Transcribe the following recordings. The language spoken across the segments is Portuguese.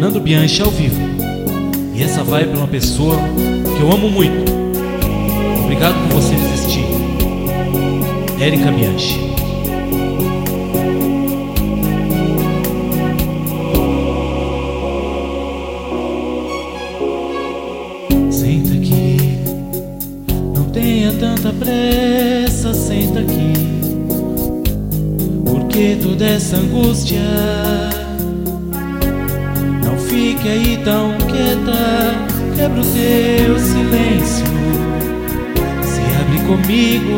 Nando Bianchi ao vivo. E essa vai para uma pessoa que eu amo muito. Obrigado por você existir. Érica Bianchi. Senta aqui, não tenha tanta pressa, senta aqui. Porque toda essa angústia, não fique aí tão quieta, quebra o teu silêncio, se abre comigo.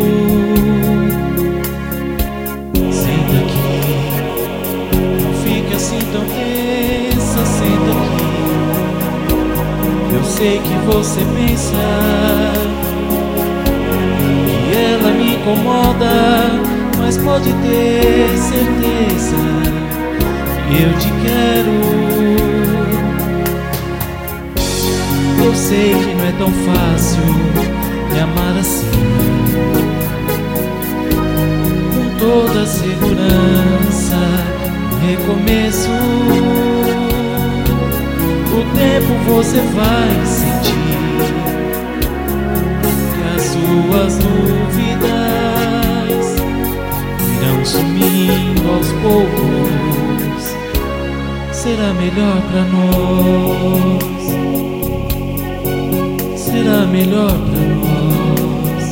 Senta aqui, não fique assim tão tensa, senta aqui. Eu sei que você pensa que ela me incomoda, mas pode ter certeza, eu te quero. Eu sei que não é tão fácil me amar assim, com toda a segurança, um recomeço. O tempo você vai sentir que as suas dúvidas irão sumindo aos poucos. Será melhor pra nós, será melhor pra nós.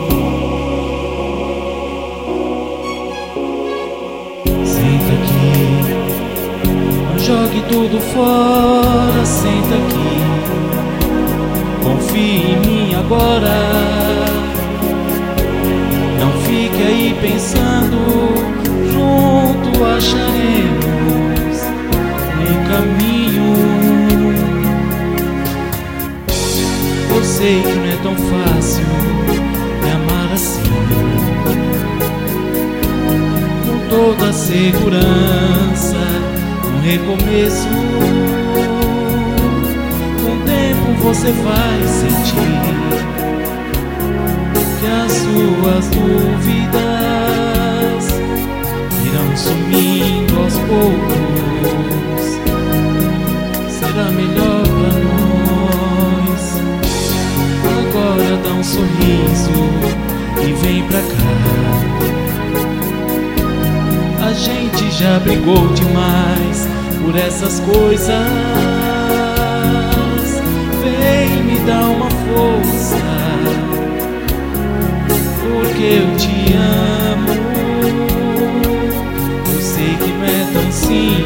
Senta aqui, não jogue tudo fora, senta aqui. Confie em mim agora. Não fique aí pensando, junto acharemos um caminho. Eu sei que não é tão fácil me amar assim, com toda a segurança, um recomeço. Com o tempo você vai sentir que as suas dúvidas irão sumindo aos poucos. Será melhor pra nós. Agora dá um sorriso e vem pra cá. A gente já brigou demais por essas coisas. Vem me dar uma força, porque eu te amo. Eu sei que não é tão simples,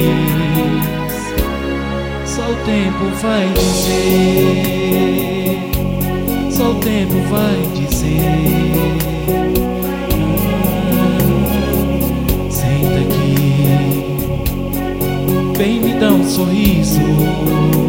só o tempo vai dizer, só o tempo vai dizer. Senta aqui, vem me dar um sorriso.